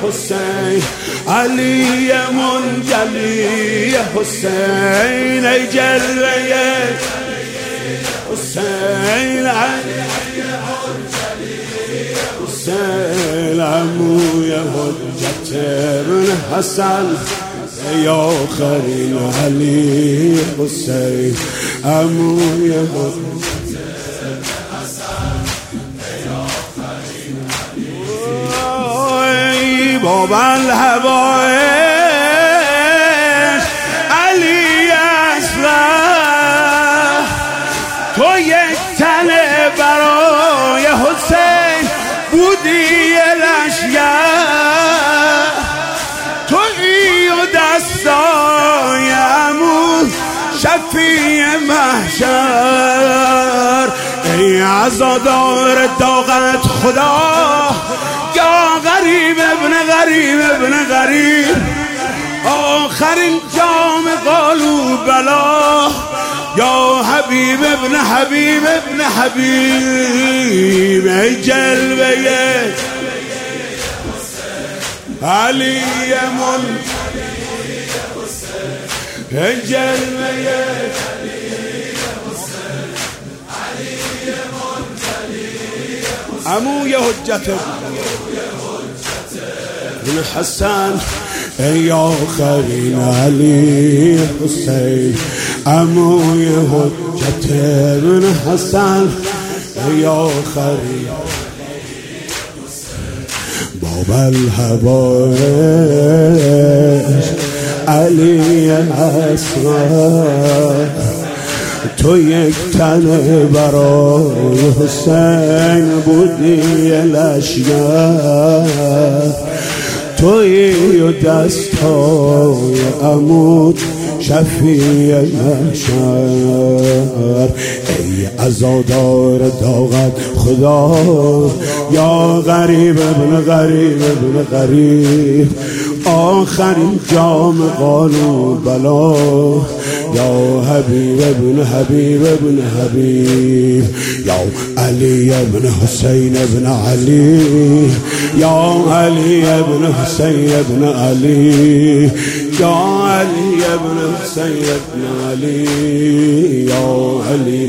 حسین علی منجلی حسین ای جلوه حسین علی حسین عموی حجت ابن حسن ای آخرین علی حسین عموی حجت ابن حسن ای آخرین علی بابا الهوایش علی اصغر تو یک تنه برای حسین بودی لشگر تو ای و دستای عمو شفیع محشر ای عزادار داغت خدا یا غریب ابن غریب ابن غریب آخرین جام قالو بلا یا حبیب ابن حبیب ابن حبیب ای جلوه علی من ای جلوه عموی حجت ابن حسن ای آخرین علی حسین عموی حجت ابن حسن ای آخرین باب الهوایش علی اصغر تو یک تنه برای حسین بودی لشگر توی و دستای عمود شفیع محشر ای عزادار داغت خدا یا غریب ابن غریب ابن غریب آخرین جام قالو بلا یا حبیب ابن حبیب ابن حبیب یا علی ابن حسین ابن علی یا علی ابن حسین ابن علی یا علی ابن حسین ابن علی یا علی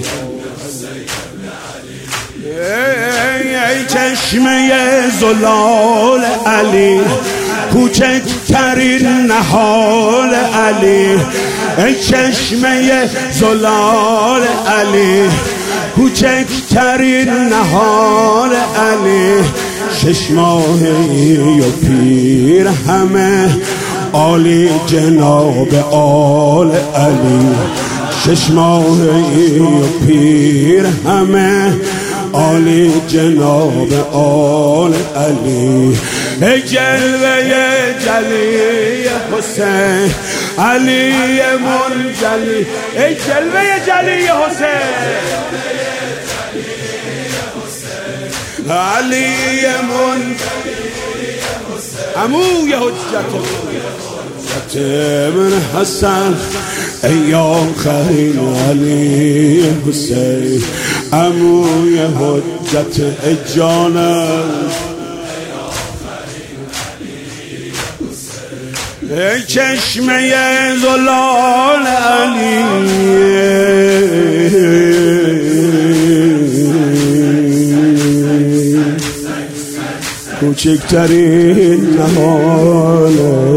ای چشمه زلال علی کوچکترین نهال علی ای چشمه زلال علی کوچکترین نهال علی شش ماهی و پیر همه عالی جناب آل علی شش ماهی و پیر همه عالی جناب آل علی ای جلوه جلی حسین علی منجلی ای جلوه جلی حسین علی منجلی عموی حجت ابن حسن ای آخرین علی حسین عموی حجت جانم ای چشمه زلال علی کوچکترین نهال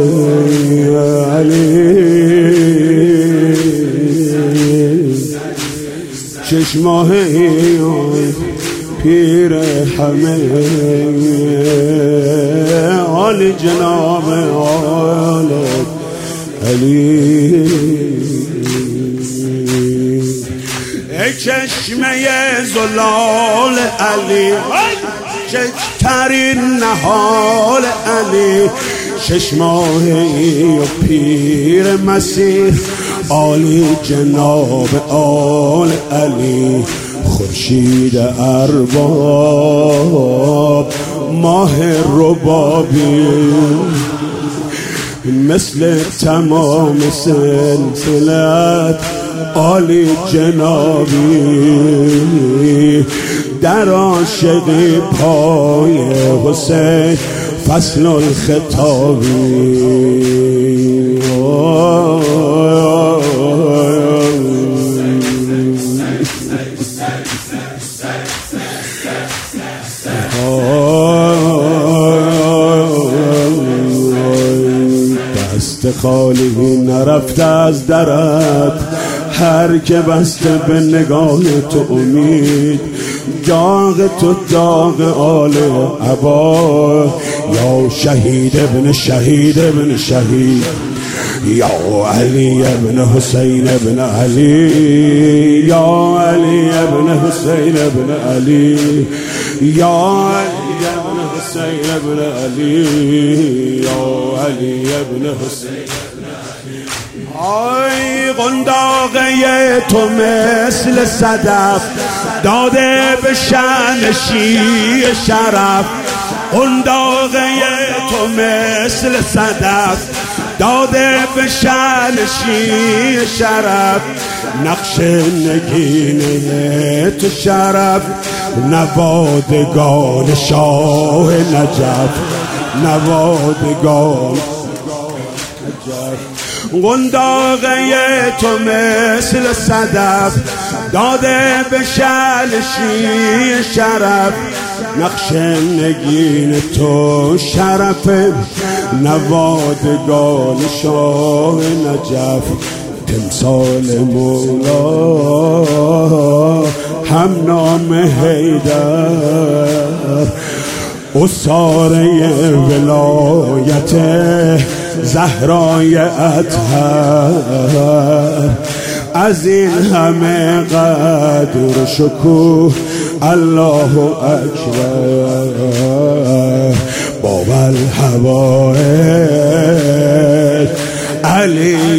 علی شش ماهی پیر همه عالی جناب آل علی ای چشمه زلال علی کوچکترین نهال علی شش ماهی و پیر مسیح عالی جناب آل علی خورشید ارباب ماه ربابی مثل تمام سلسلت عالی جنابی در عاشقی پای حسین فصل الخطابی. دست خالی نرفته از درت، هر که بسته به نگاه تو امید. داغ تو داغ آل عبا، یا شهید ابن شهید ابن شهید، یا علی ابن حسین ابن علی، یا علی ابن حسین ابن علی، یا علی ابن حسین ابن علی، یا علی ابن حسین. آی قنداقه تو مثل صدف داده به شأن شیع شرف. قنداقه تو مثل صدف داده به شأن شیع شرف. نقش نگینه تو شرف، نوادگان شاه نجف، نوادگان نجف. قنداقه تو مثل صدف داده به شأن شیع شرف. نقش نگین تو شرف، نوادگان شاه نجف. تمثال مولا هم نام حیدر، اساره ولایت زهرای اطهر. از این همه قدر و شکوه الله اکبر. باب الحوائج علی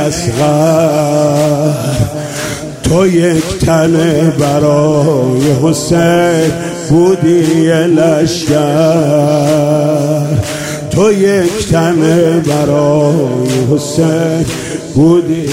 اصغر، تو یک تن برای حسین بودی لشکر. تو یک تن برای حسین بودی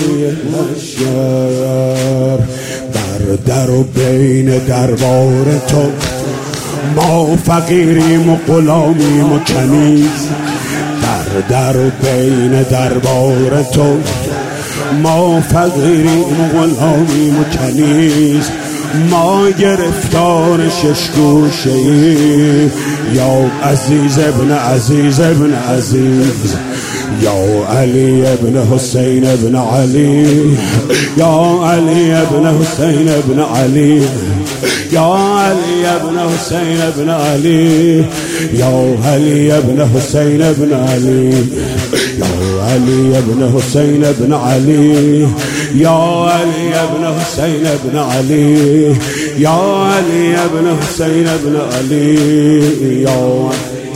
لشکر. بر در و بین دربار تو ما فقیریم و غلامیم و کنیز. بر در و بین دربار تو ما فقیریم و غلامیم و کنیز. ما گرفتار شش گوشه ای، یا عزیز ابن عزیز ابن عزیز، یا علی ابن حسین ابن علی، یا علی ابن حسین ابن علی، یا علی ابن حسین ابن علی، یا علی ابن حسین ابن علی، یا علی ابن حسین ابن علی، یا علی ابن حسین ابن علی، یا علی ابن حسین ابن علی، یا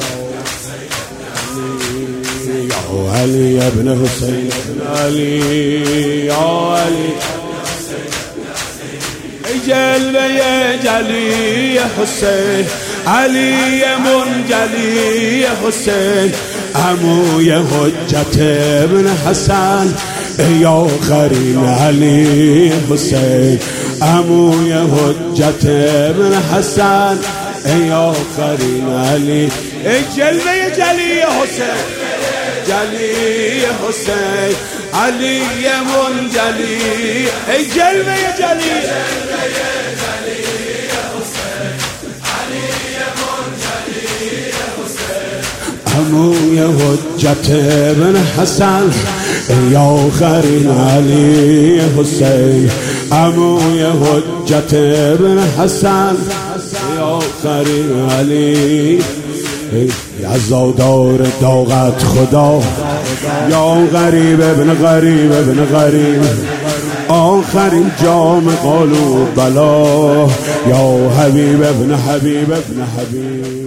علی ابن حسین ابن علی، یا علی. ای جلوه جلی حسین، علی منجلی حسین، عموی حجت ابن حسن، ای آخرین علی حسین، عموی حجت ابن حسن، ای آخرین علی. ای جلوه جلی حسین، جلی حسین، علی منجلی، ای جلوه جلی عموی حجت ابن حسن، ای آخرین علی حسین، عموی حجت ابن حسن، ای آخرین علی. عزادار داغت خدا، یا غریب ابن غریب ابن غریب، آخرین جام قالوا بلا، یا حبیب ابن حبیب ابن حبیب.